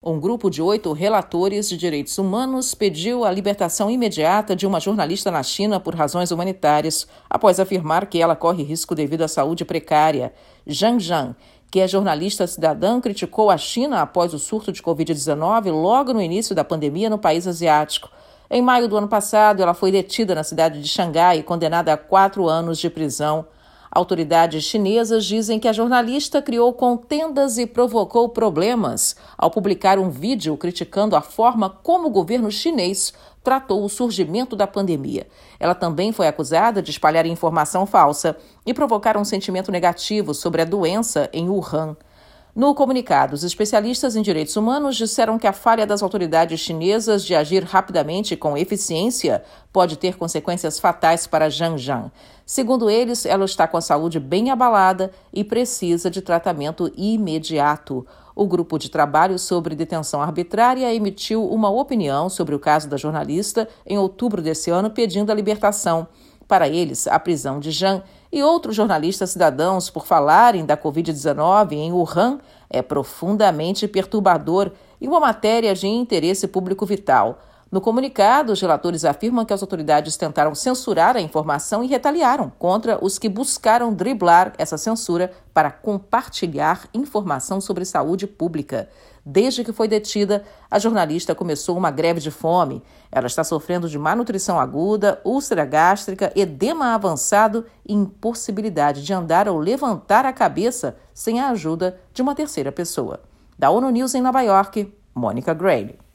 Um grupo de 8 relatores de direitos humanos pediu a libertação imediata de uma jornalista na China por razões humanitárias, após afirmar que ela corre risco devido à saúde precária. Zhang Zhang, que é jornalista cidadã, criticou a China após o surto de Covid-19 logo no início da pandemia no país asiático. Em maio do ano passado, ela foi detida na cidade de Xangai e condenada a 4 anos de prisão. Autoridades chinesas dizem que a jornalista criou contendas e provocou problemas ao publicar um vídeo criticando a forma como o governo chinês tratou o surgimento da pandemia. Ela também foi acusada de espalhar informação falsa e provocar um sentimento negativo sobre a doença em Wuhan. No comunicado, os especialistas em direitos humanos disseram que a falha das autoridades chinesas de agir rapidamente e com eficiência pode ter consequências fatais para Zhang Zhang. Segundo eles, ela está com a saúde bem abalada e precisa de tratamento imediato. O grupo de trabalho sobre detenção arbitrária emitiu uma opinião sobre o caso da jornalista em outubro desse ano, pedindo a libertação. Para eles, a prisão de Zhang e outros jornalistas cidadãos por falarem da Covid-19 em Wuhan é profundamente perturbador e uma matéria de interesse público vital. No comunicado, os relatores afirmam que as autoridades tentaram censurar a informação e retaliaram contra os que buscaram driblar essa censura para compartilhar informação sobre saúde pública. Desde que foi detida, a jornalista começou uma greve de fome. Ela está sofrendo de má nutrição aguda, úlcera gástrica, edema avançado e impossibilidade de andar ou levantar a cabeça sem a ajuda de uma terceira pessoa. Da ONU News em Nova York, Mônica Grayle.